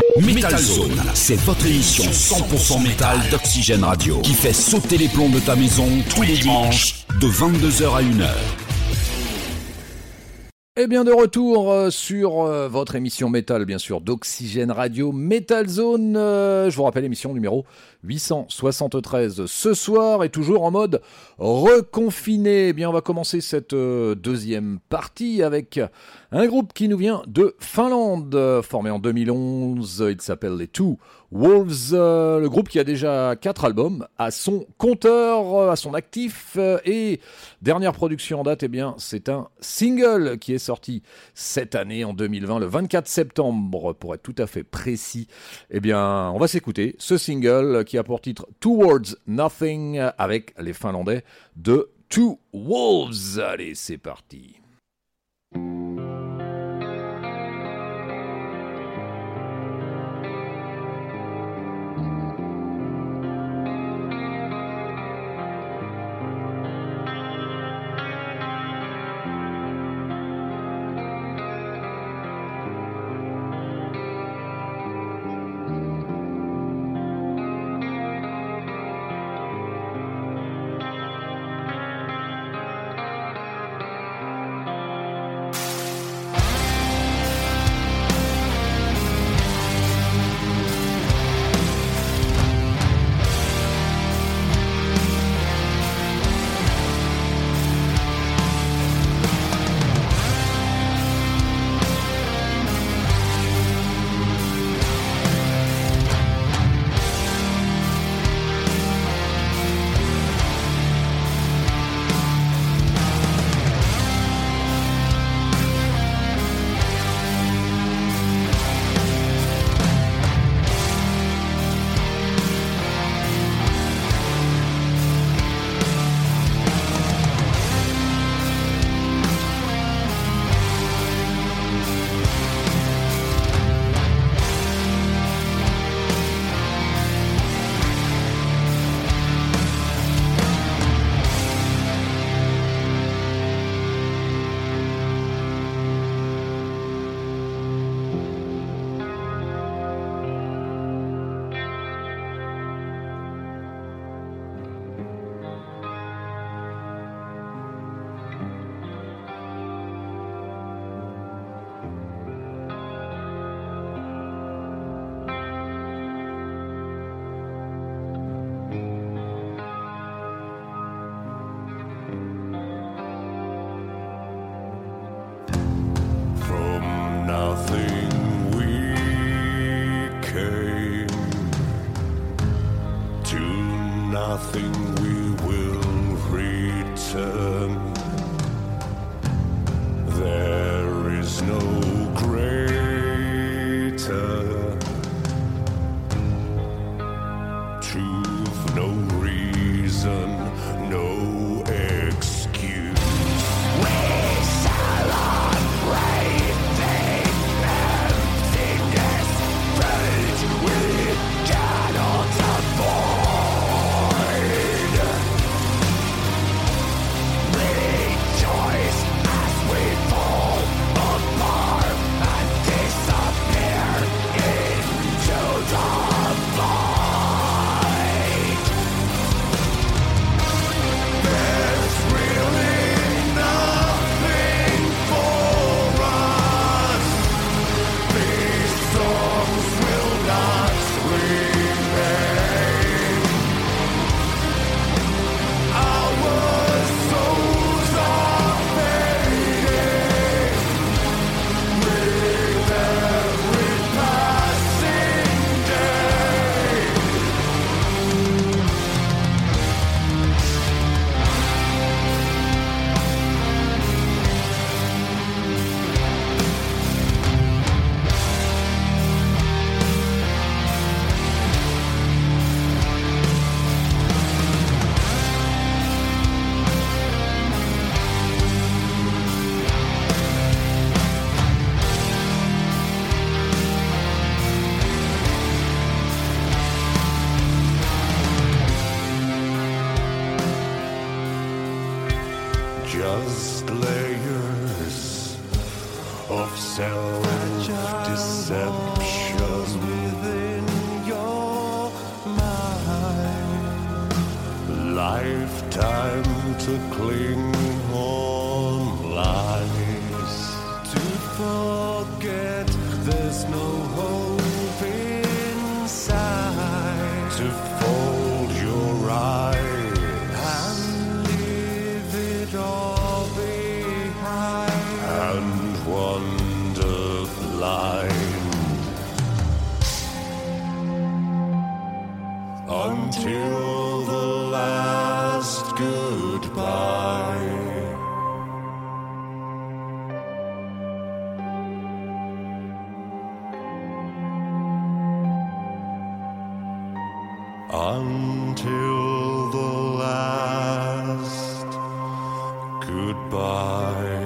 Metal Zone, c'est votre émission 100% métal d'Oxygène Radio qui fait sauter les plombs de ta maison tous les dimanches de 22h à 1h. Et bien de retour sur votre émission métal, bien sûr, d'Oxygène Radio, Metal Zone. Je vous rappelle, émission numéro 873 ce soir et toujours en mode reconfiné. Eh bien, on va commencer cette deuxième partie avec un groupe qui nous vient de Finlande, formé en 2011. Il s'appelle les Two Wolves, le groupe qui a déjà 4 albums à son compteur, à son actif. Et dernière production en date, eh bien, c'est un single qui est sorti cette année en 2020, le 24 septembre, pour être tout à fait précis. Eh bien, on va s'écouter ce single qui a pour titre Towards Nothing avec les Finlandais de Two Wolves. Allez, c'est parti. just layers of self-deception. was within your mind. Lifetime to cling on lies. To forget there's no hope inside. To fold your eyes and leave it all behind. And wander blind until the last goodbye. Until the last goodbye.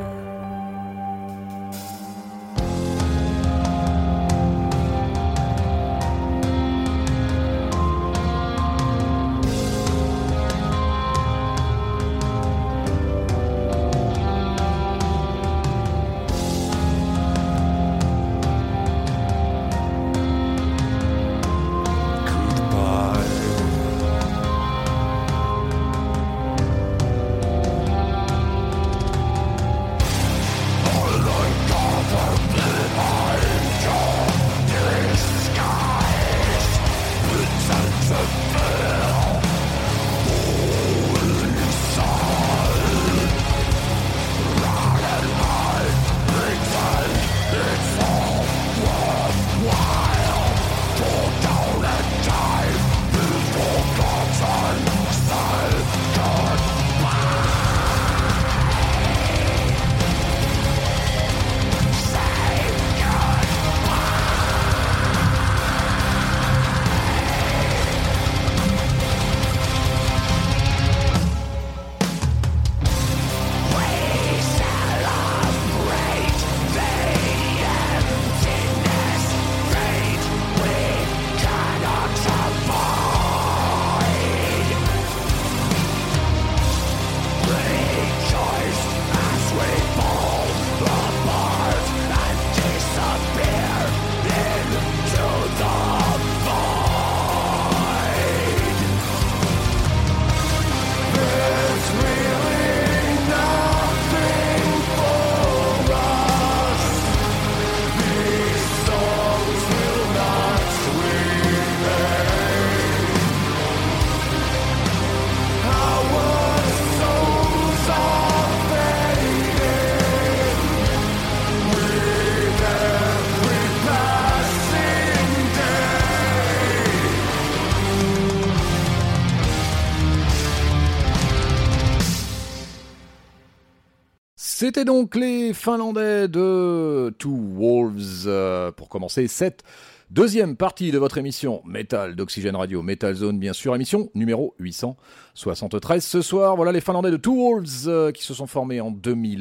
C'était donc les Finlandais de Two Wolves pour commencer cette deuxième partie de votre émission Metal d'Oxygène Radio, Metal Zone bien sûr, émission numéro 873 ce soir. Voilà les Finlandais de Two Wolves qui se sont formés en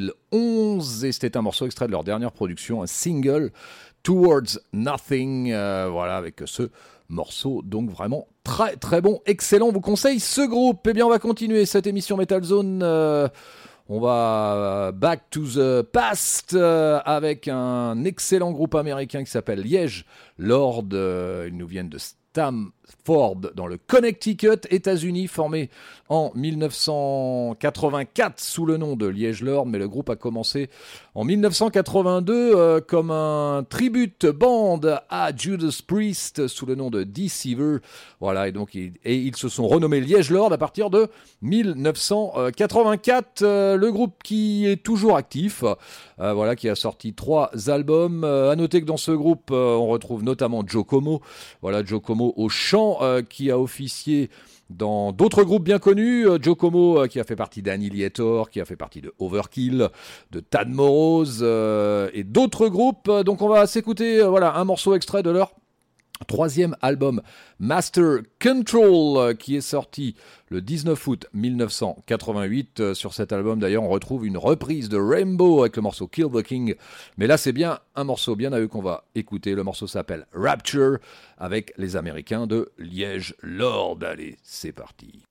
2011 et c'était un morceau extrait de leur dernière production, un single Towards Nothing, voilà avec ce morceau donc vraiment très très bon, excellent, on vous conseille ce groupe. Et bien on va continuer cette émission Metal Zone. On va back to the past avec un excellent groupe américain qui s'appelle Liège Lord. Ils nous viennent de Stamford dans le Connecticut, États-Unis, formé en 1984 sous le nom de Liège Lord, mais le groupe a commencé en 1982 comme un tribute band à Judas Priest sous le nom de Deceiver. Voilà, et donc ils se sont renommés Liège Lord à partir de 1984. Le groupe qui est toujours actif, voilà, qui a sorti 3 albums. À noter que dans ce groupe, on retrouve notamment Joe Como, voilà, Joe Como au chant, qui a officié dans d'autres groupes bien connus. Joe Como qui a fait partie d'Annihilator, qui a fait partie de Overkill, de Tad Morose et d'autres groupes. Donc on va s'écouter voilà, un morceau extrait de leur 3e album Master Control qui est sorti le 19 août 1988. Sur cet album d'ailleurs on retrouve une reprise de Rainbow avec le morceau Kill the King, mais là c'est bien un morceau bien à eux qu'on va écouter. Le morceau s'appelle Rapture avec les Américains de Liège Lord. Allez, c'est parti.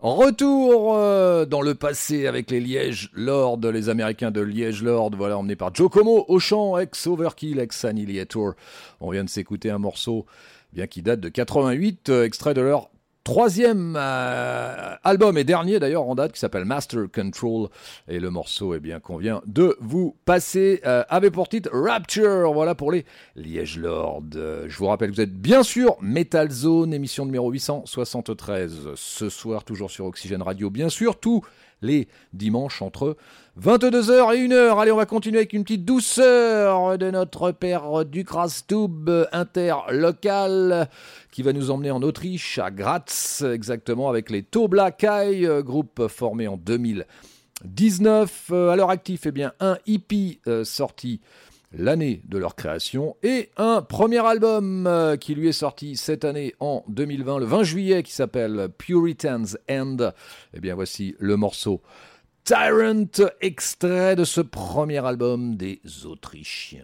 Retour dans le passé avec les Liège Lords, les Américains de Liège Lords, voilà, emmenés par Joe Como au chant, ex-Overkill, ex-Annihilator. On vient de s'écouter un morceau bien qui date de 88, extrait de leur troisième album et dernier d'ailleurs en date qui s'appelle Master Control, et le morceau qu'on vient de vous passer avait pour titre Rapture. Voilà pour les Liège Lords. Je vous rappelle que vous êtes bien sûr Metal Zone, émission numéro 873 ce soir, toujours sur Oxygène Radio bien sûr, tous les dimanches entre 22h et 1h. Allez, on va continuer avec une petite douceur de notre père du Krastub interlocal qui va nous emmener en Autriche, à Graz exactement, avec les Toblakai, groupe formé en 2019. À leur actif, un EP sorti l'année de leur création et un premier album qui lui est sorti cette année en 2020, le 20 juillet, qui s'appelle Puritan's End. Voici le morceau Tyrant, extrait de ce premier album des Autrichiens.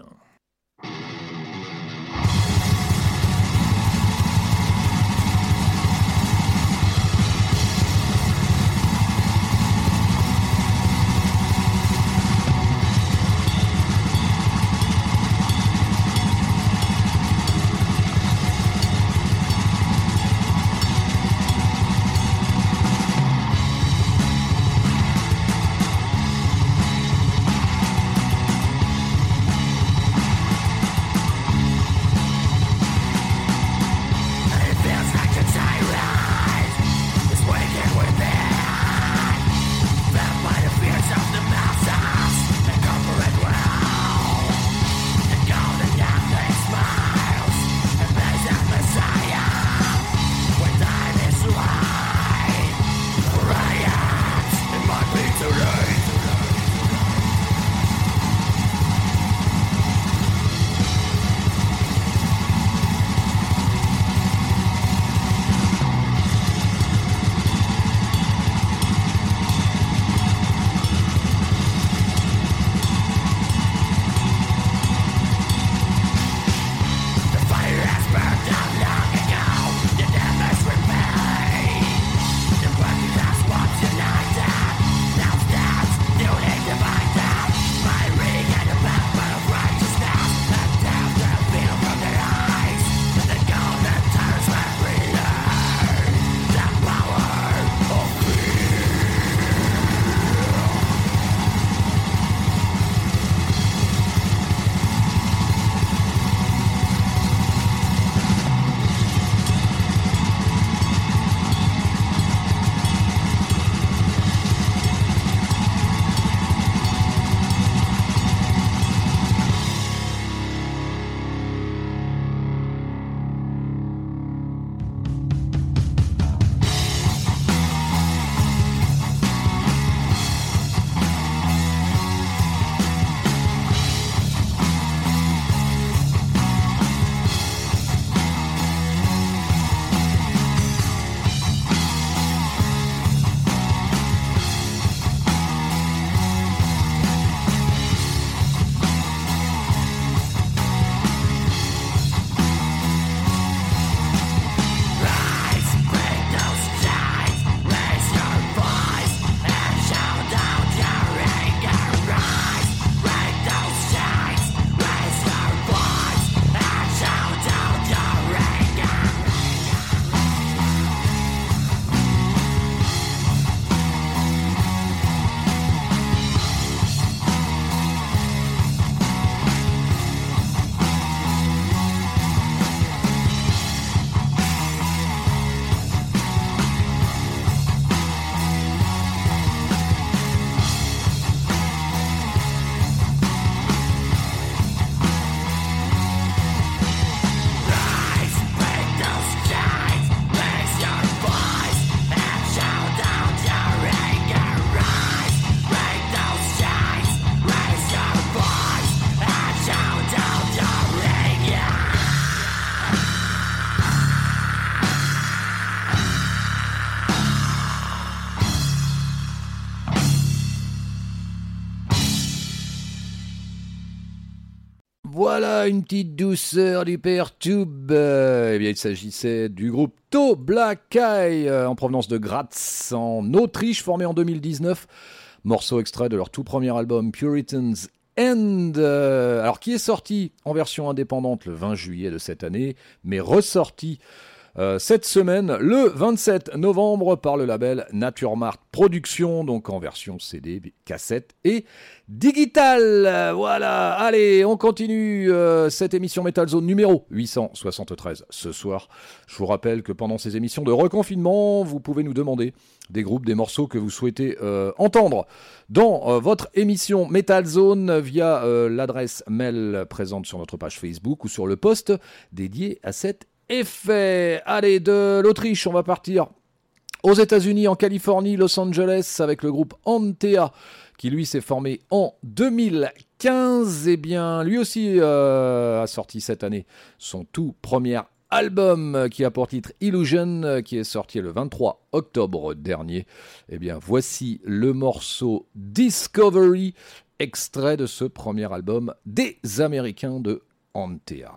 voilà une petite douceur du père Tube. Eh bien, il s'agissait du groupe To Black Eye, en provenance de Graz, en Autriche, formé en 2019. Morceau extrait de leur tout premier album Puritan's End, alors qui est sorti en version indépendante le 20 juillet de cette année, mais ressorti cette semaine, le 27 novembre, par le label Naturemart Productions, donc en version CD, cassette et digital. Voilà, allez, on continue cette émission Metal Zone numéro 873 ce soir. Je vous rappelle que pendant ces émissions de reconfinement, vous pouvez nous demander des groupes, des morceaux que vous souhaitez entendre dans votre émission Metal Zone via l'adresse mail présente sur notre page Facebook ou sur le post dédié à cette effet. Allez, de l'Autriche, on va partir aux États-Unis, en Californie, Los Angeles, avec le groupe Antea, qui lui s'est formé en 2015. Eh bien, lui aussi a sorti cette année son tout premier album qui a pour titre Illusion, qui est sorti le 23 octobre dernier. Eh bien, voici le morceau Discovery, extrait de ce premier album des Américains de Antea.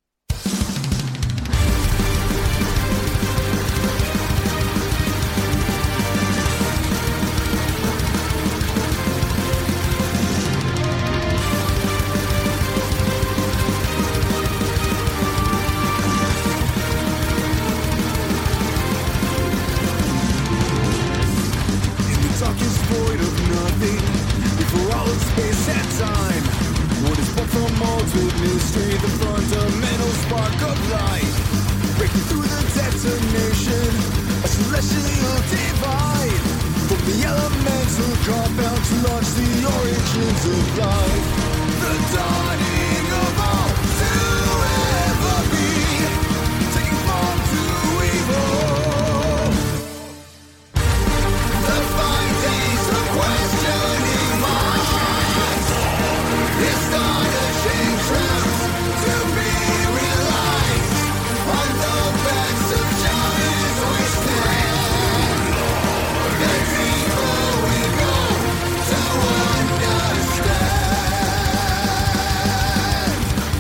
Void of nothing, before all of space and time. What is born from altered mystery, the fundamental spark of light. Breaking through the detonation, a celestial divide. From the elemental compound to launch the origins of life. The dawning of all to ever be, taking form to evil. Questioning minds, astonishing truths to be realized. On the backs of giants we stand. The deeper we go to understand.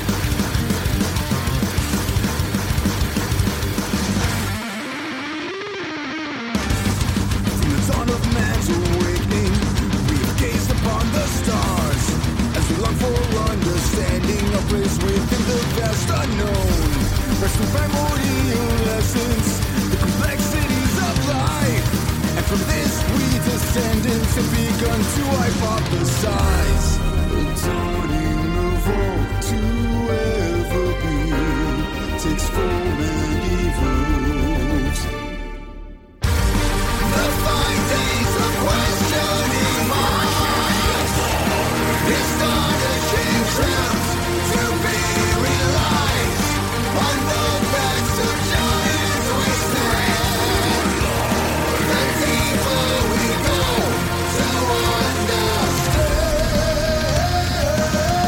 From the dawn of man's awakening, gazed upon the stars as we long for understanding, a place within the vast unknown. Rest in primordial essence, the complexities of life. And from this we descendants have begun to hypothesize the dawning of all to ever be takes form and evolves. The fine days of questioning minds, astonishing truths to be realized. On the backs of giants we stand. The deeper we go to understand.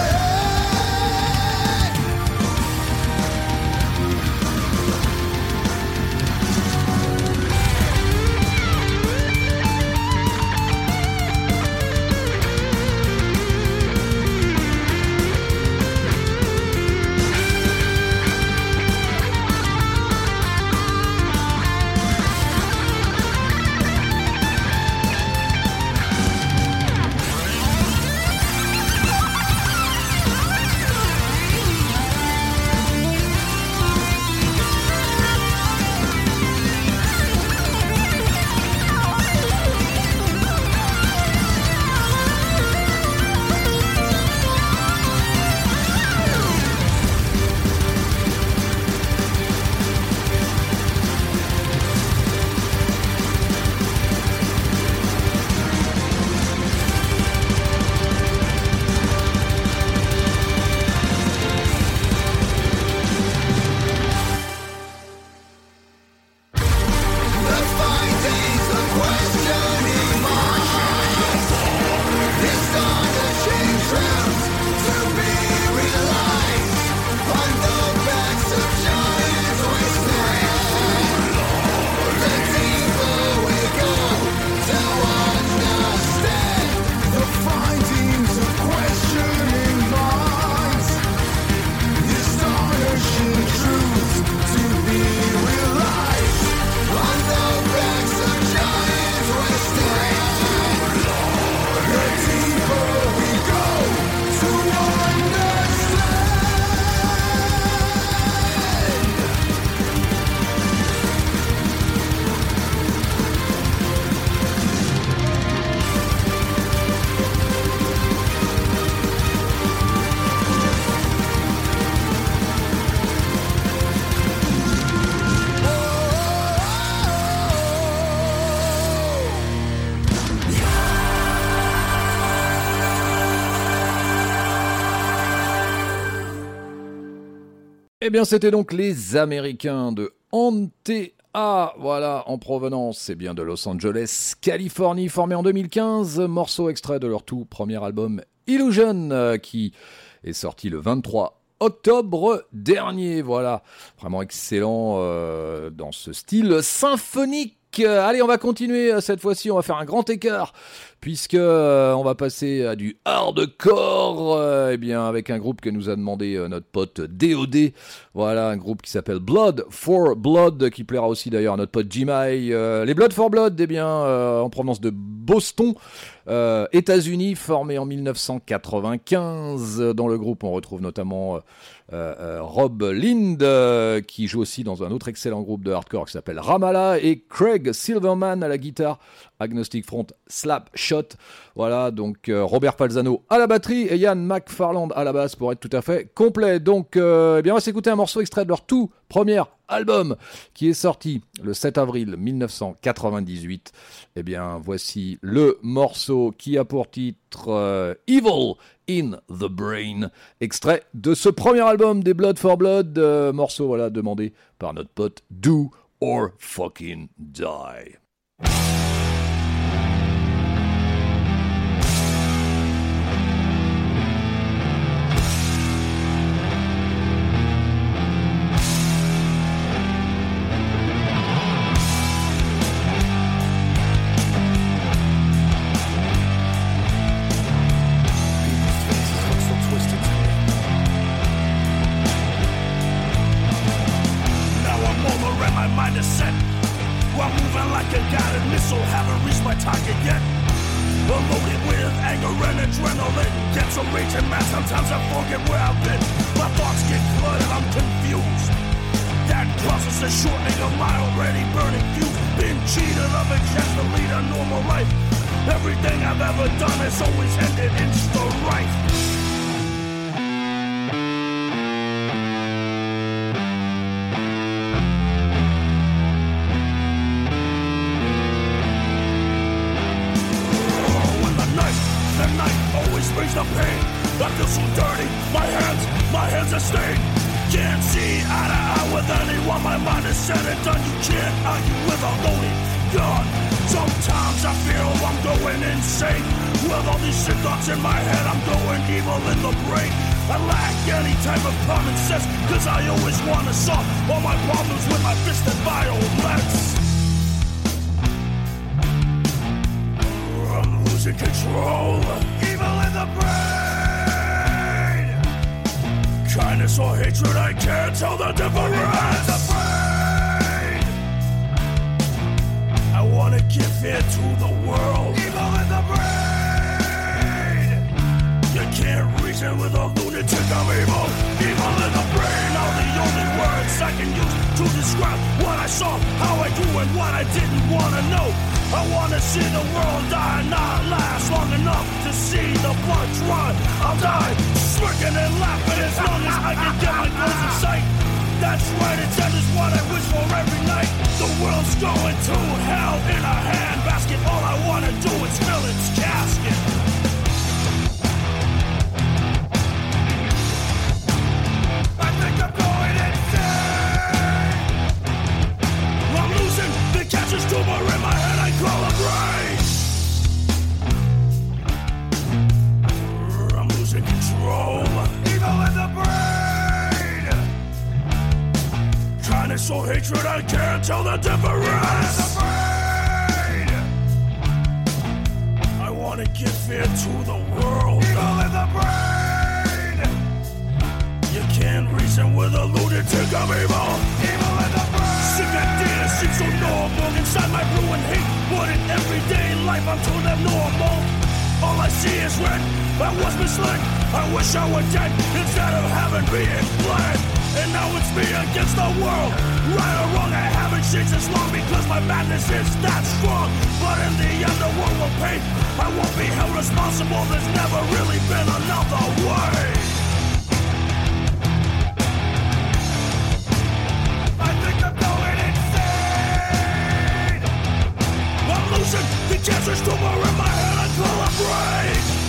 Eh bien, c'était donc les Américains de Antea, voilà, en provenance, c'est bien de Los Angeles, Californie, formé en 2015, morceau extrait de leur tout premier album Illusion, qui est sorti le 23 octobre dernier, voilà, vraiment excellent dans ce style symphonique. Allez, on va continuer cette fois-ci, on va faire un grand écart puisque on va passer à du hardcore, eh bien avec un groupe que nous a demandé notre pote DOD, voilà, un groupe qui s'appelle Blood for Blood, qui plaira aussi d'ailleurs à notre pote Jimai. Les Blood for Blood, eh bien en provenance de Boston, États-Unis, formé en 1995. Dans le groupe, on retrouve notamment Rob Lind, qui joue aussi dans un autre excellent groupe de hardcore qui s'appelle Ramallah, et Craig Silverman à la guitare, Agnostic Front, Slapshot. Voilà, donc Robert Palzano à la batterie et Ian McFarland à la basse pour être tout à fait complet. Donc, eh bien, on va s'écouter un morceau extrait de leur tout premier album qui est sorti le 7 avril 1998. Eh bien, voici le morceau qui a pour titre Evil in the Brain, extrait de ce premier album des Blood for Blood, morceau voilà demandé par notre pote Do or Fucking Die.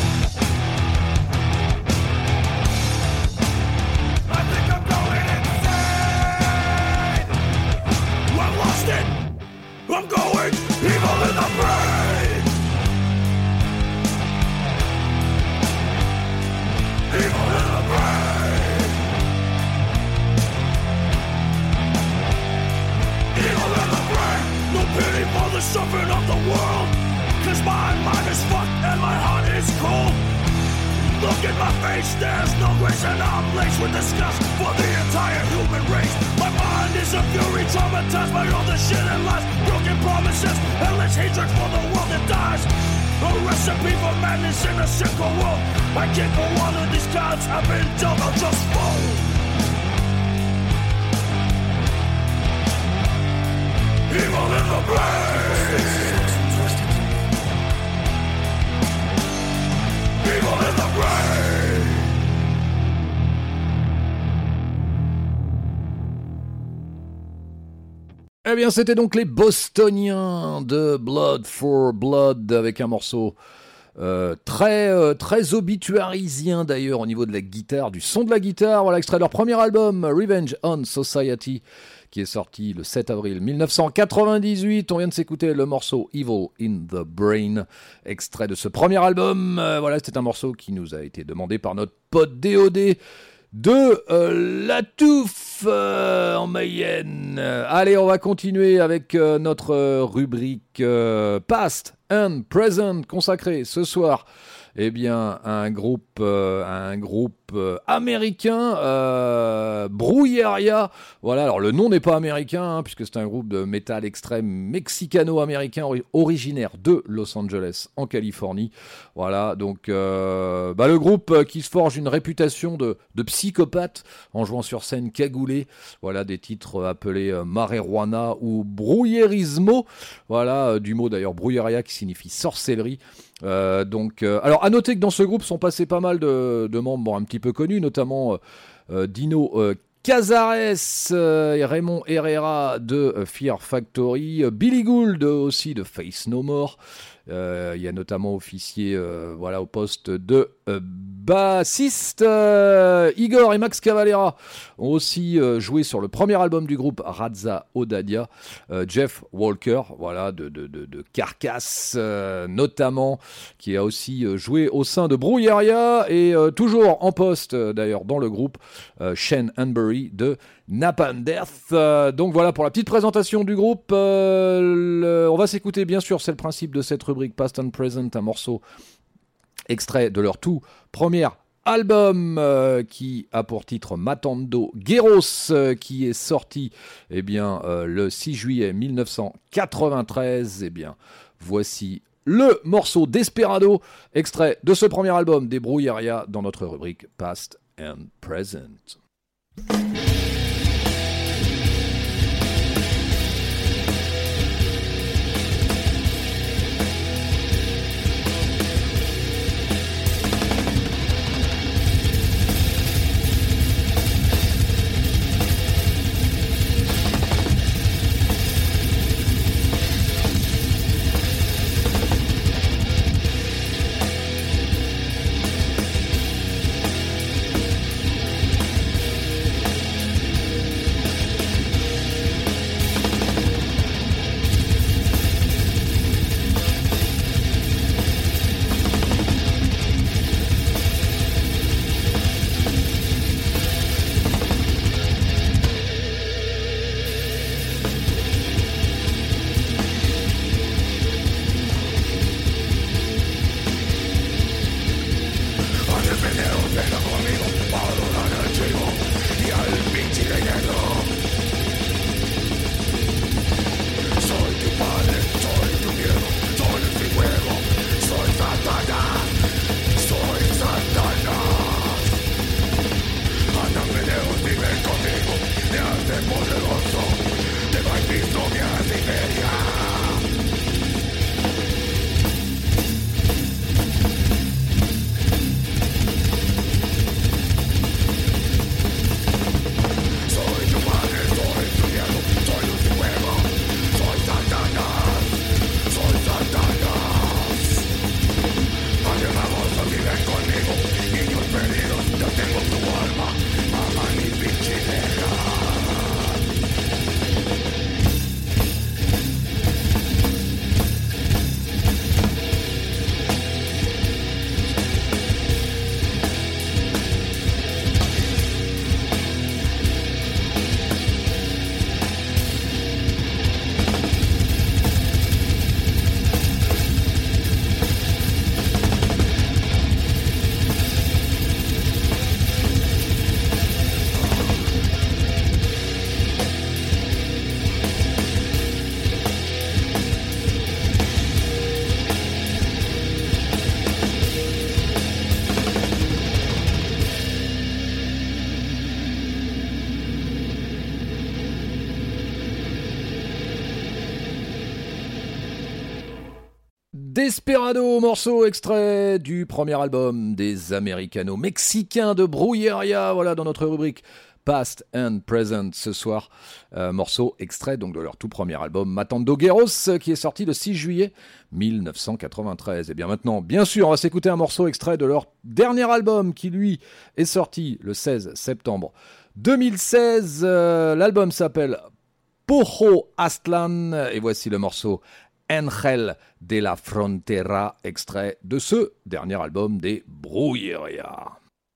I think I'm going insane. I'm going evil in the brain. Evil in the brain. Evil in the brain. No pity for the suffering of the world. Cause my mind is fucked and my heart is cold. Look at my face, there's no grace, and I'm laced with disgust for the entire human race. My mind is a fury, traumatized by all the shit and lies, broken promises, endless hatred for the world that dies. A recipe for madness in a sickle world. I can't go on with these cards I've been dealt, I'll just fold. Evil in the brain. Evil in the brain. Eh bien, c'était donc les Bostoniens de Blood for Blood avec un morceau très obituarisien d'ailleurs au niveau de la guitare, du son de la guitare. Voilà, extrait de leur premier album, Revenge on Society, qui est sorti le 7 avril 1998. On vient de s'écouter le morceau Evil in the Brain, extrait de ce premier album. Voilà, c'était un morceau qui nous a été demandé par notre pote DOD de La Touffe en Mayenne. Allez, on va continuer avec notre rubrique Past and Present, consacrée ce soir eh bien, à un groupe américain, Brujeria. Voilà, alors le nom n'est pas américain, puisque c'est un groupe de métal extrême mexicano-américain originaire de Los Angeles, en Californie. Voilà, donc le groupe qui se forge une réputation de psychopathe en jouant sur scène cagoulé. Voilà, des titres appelés Marijuana ou Brujerismo. Voilà, du mot d'ailleurs Brujeria qui signifie sorcellerie. Alors à noter que dans ce groupe sont passés pas mal de membres un petit peu connus, notamment Dino Cazares et Raymond Herrera de Fear Factory, Billy Gould aussi de Faith No More. Il y a notamment officié au poste de bassiste. Igor et Max Cavalera ont aussi joué sur le premier album du groupe Raza Odadia. Jeff Walker, voilà, de Carcass notamment, qui a aussi joué au sein de Brujeria, et toujours en poste d'ailleurs dans le groupe, Shane Hanbury de Napalm Death. Donc voilà pour la petite présentation du groupe. On va s'écouter, bien sûr, c'est le principe de cette rubrique Past and Present, un morceau extrait de leur tout premier album qui a pour titre Matando Guerros, qui est sorti le 6 juillet 1993. Voici le morceau Desperado, extrait de ce premier album des Brujeria, dans notre rubrique Past and Present. Desperado, morceau extrait du premier album des Américano-Mexicains de Brujeria, voilà dans notre rubrique Past and Present ce soir, morceau extrait donc de leur tout premier album Matando Guerros qui est sorti le 6 juillet 1993. Et bien maintenant, bien sûr, on va s'écouter un morceau extrait de leur dernier album qui lui est sorti le 16 septembre 2016. L'album s'appelle Porro Aztlán et voici le morceau Ángel de la Frontera, extrait de ce dernier album des Brujeria.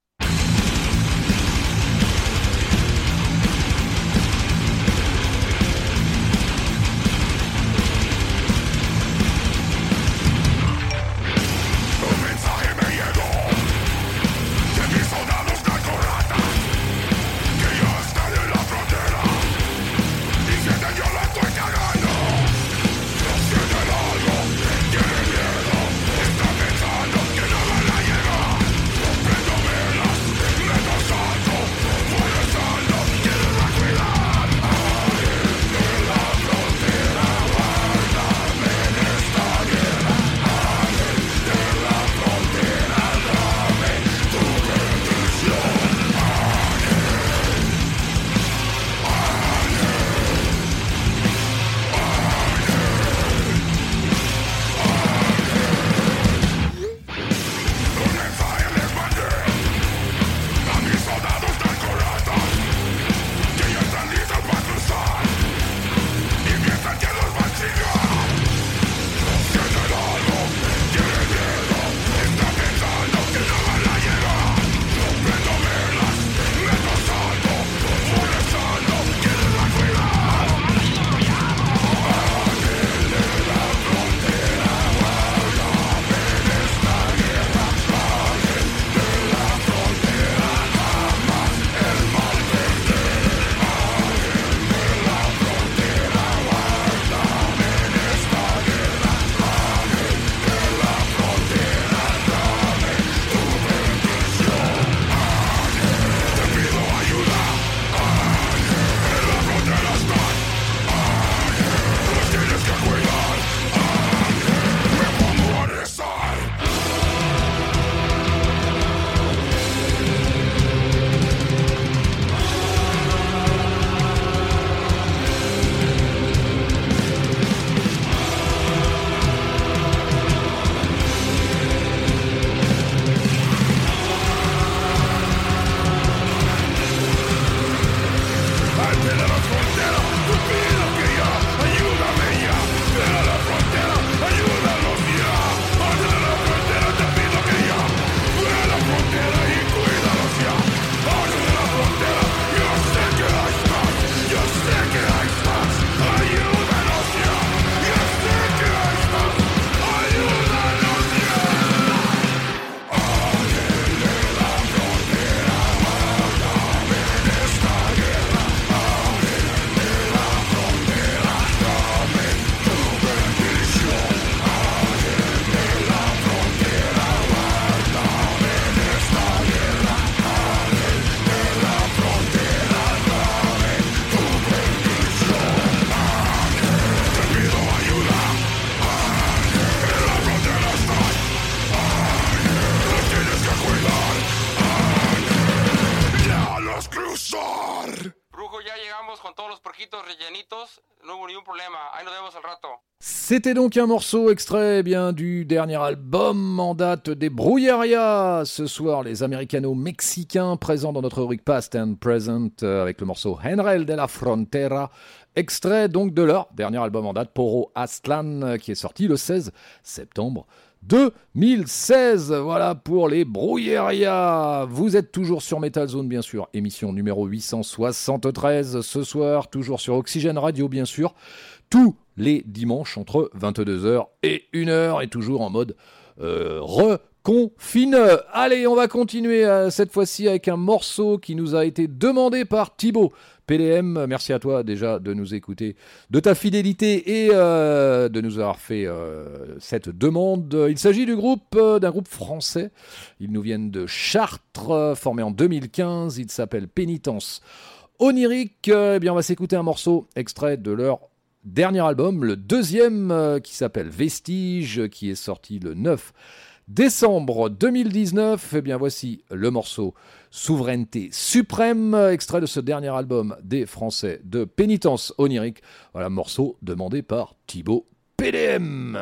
C'était donc un morceau extrait bien du dernier album en date des Brujeria. Ce soir, les Américano-Mexicains présents dans notre rubrique Past and Present avec le morceau Ángel de la Frontera, extrait donc de leur dernier album en date, Porro Aztlán, qui est sorti le 16 septembre 2016. Voilà pour les Brujeria. Vous êtes toujours sur Metal Zone, bien sûr. Émission numéro 873 ce soir, toujours sur Oxygène Radio, bien sûr. Tous les dimanches entre 22h et 1h et toujours en mode reconfine. Allez, on va continuer cette fois-ci avec un morceau qui nous a été demandé par Thibaut PDM. Merci à toi déjà de nous écouter, de ta fidélité et de nous avoir fait cette demande. Il s'agit d'un groupe français. Ils nous viennent de Chartres, formé en 2015. Il s'appelle Pénitence Onirique. Eh bien, on va s'écouter un morceau extrait de leur dernier album, le deuxième qui s'appelle Vestige, qui est sorti le 9 décembre 2019. Eh bien voici le morceau Souveraineté suprême, extrait de ce dernier album des Français de Pénitence Onirique. Voilà, morceau demandé par Thibaut PDM.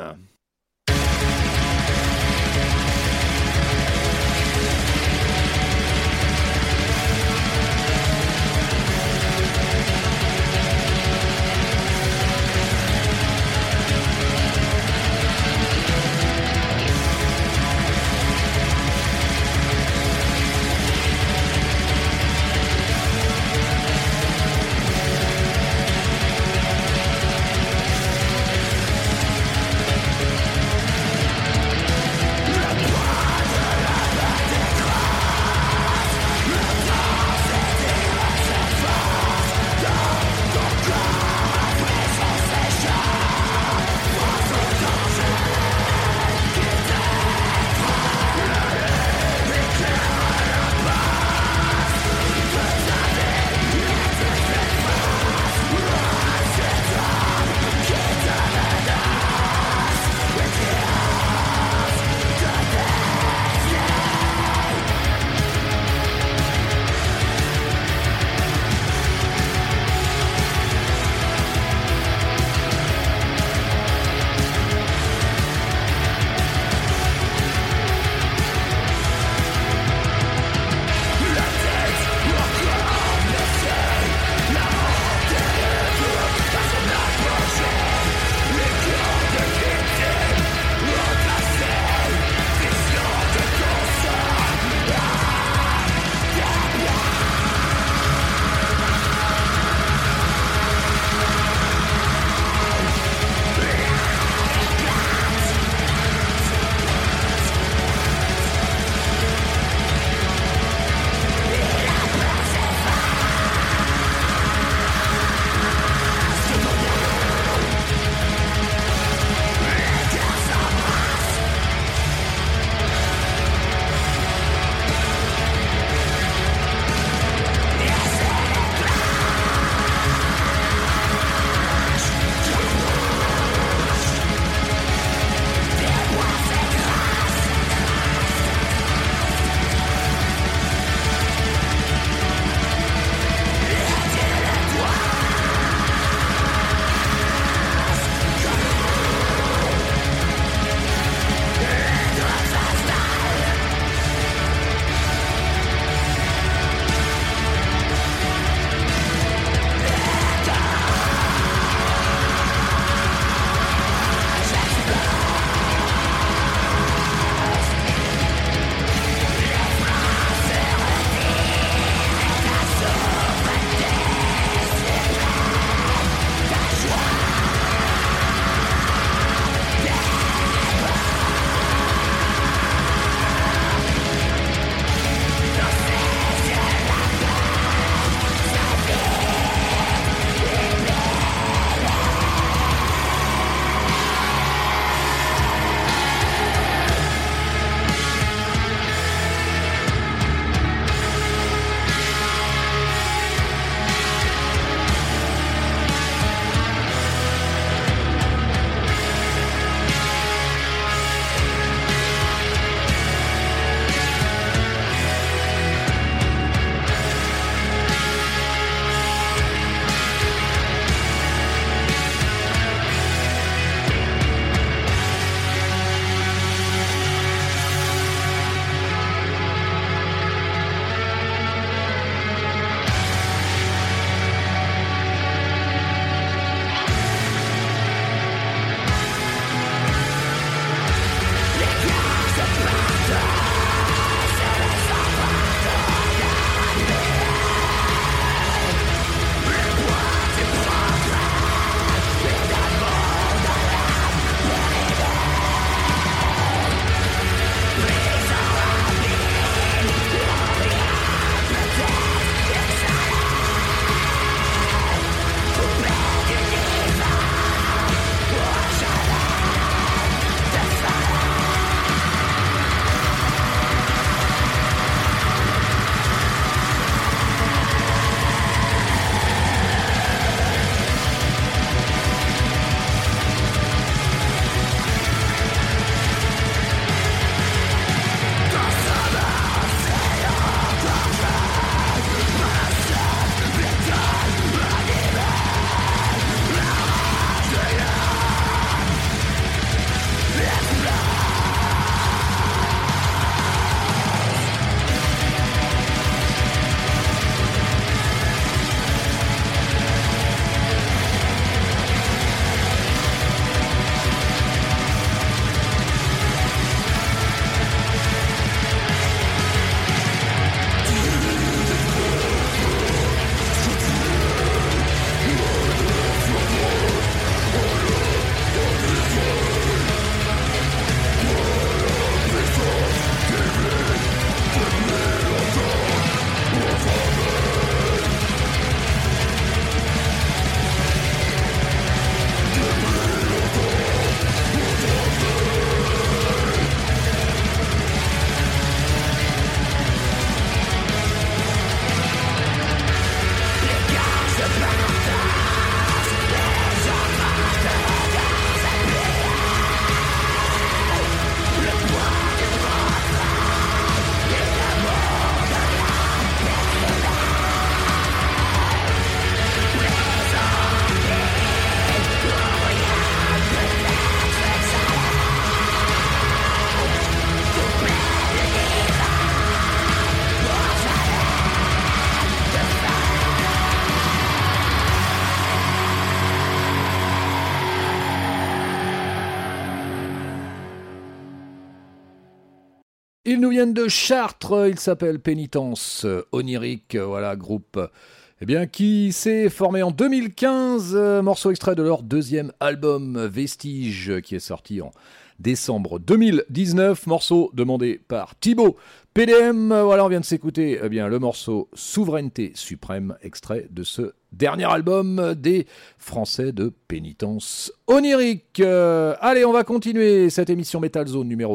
Ils nous viennent de Chartres, ils s'appellent Pénitence Onirique, voilà, groupe qui s'est formé en 2015, morceau extrait de leur deuxième album Vestige qui est sorti en décembre 2019, morceau demandé par Thibaut PDM. Voilà, on vient de s'écouter le morceau Souveraineté Suprême, extrait de ce dernier album des Français de Pénitence Onirique. Allez, on va continuer cette émission Metal Zone numéro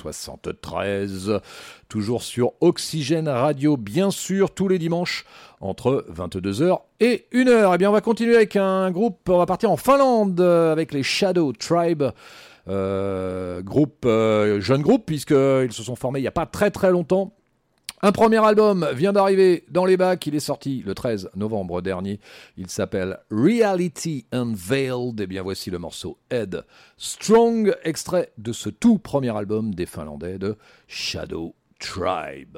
873, toujours sur Oxygène Radio, bien sûr, tous les dimanches entre 22h et 1h. On va continuer avec un groupe, on va partir en Finlande avec les Shadow Tribe. Jeune groupe puisqu'ils se sont formés il n'y a pas très très longtemps. Un premier album vient d'arriver dans les bacs, il est sorti le 13 novembre dernier, il s'appelle Reality Unveiled, voici le morceau Head Strong, extrait de ce tout premier album des Finlandais de Shadow Tribe.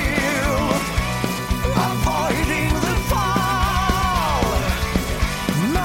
Avoiding the fall.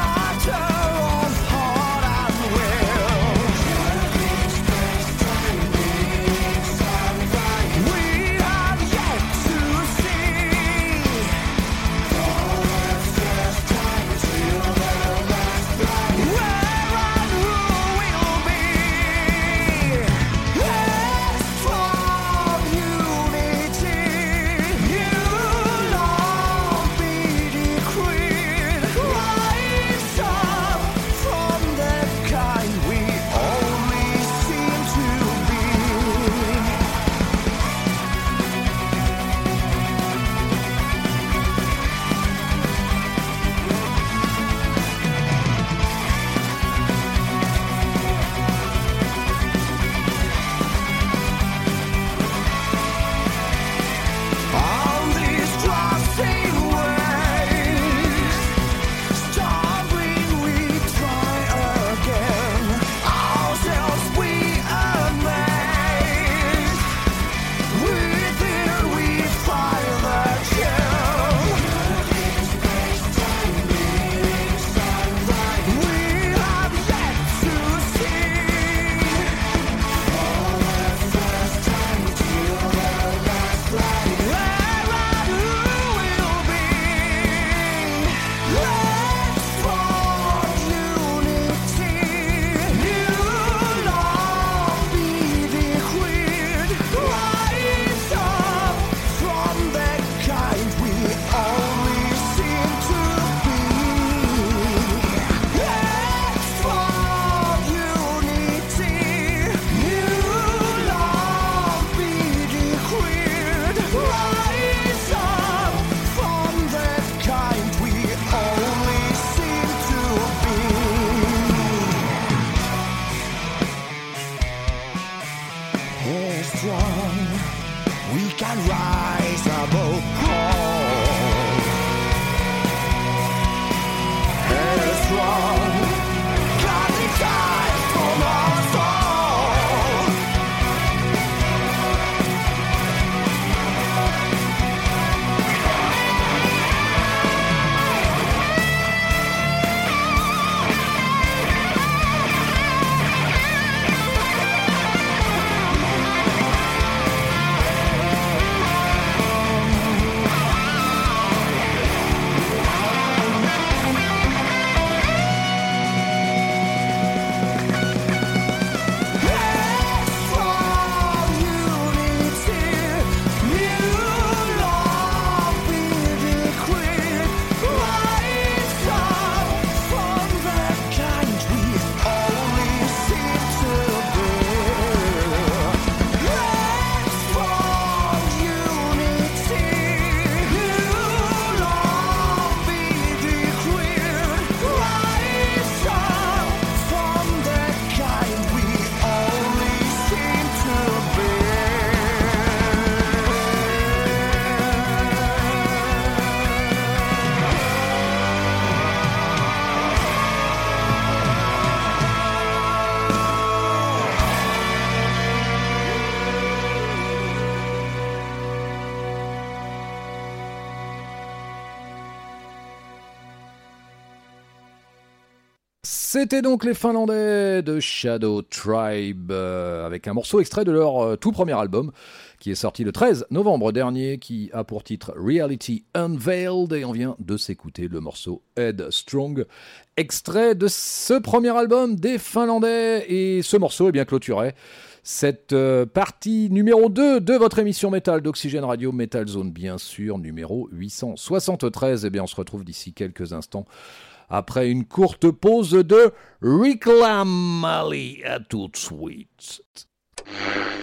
C'était donc les Finlandais de Shadow Tribe avec un morceau extrait de leur tout premier album qui est sorti le 13 novembre dernier, qui a pour titre Reality Unveiled, et on vient de s'écouter le morceau Headstrong, extrait de ce premier album des Finlandais, et ce morceau est bien clôturé cette partie numéro 2 de votre émission Metal d'Oxygène Radio, Metal Zone bien sûr, numéro 873. Et bien on se retrouve d'ici quelques instants après une courte pause de Reclamali. À tout de suite.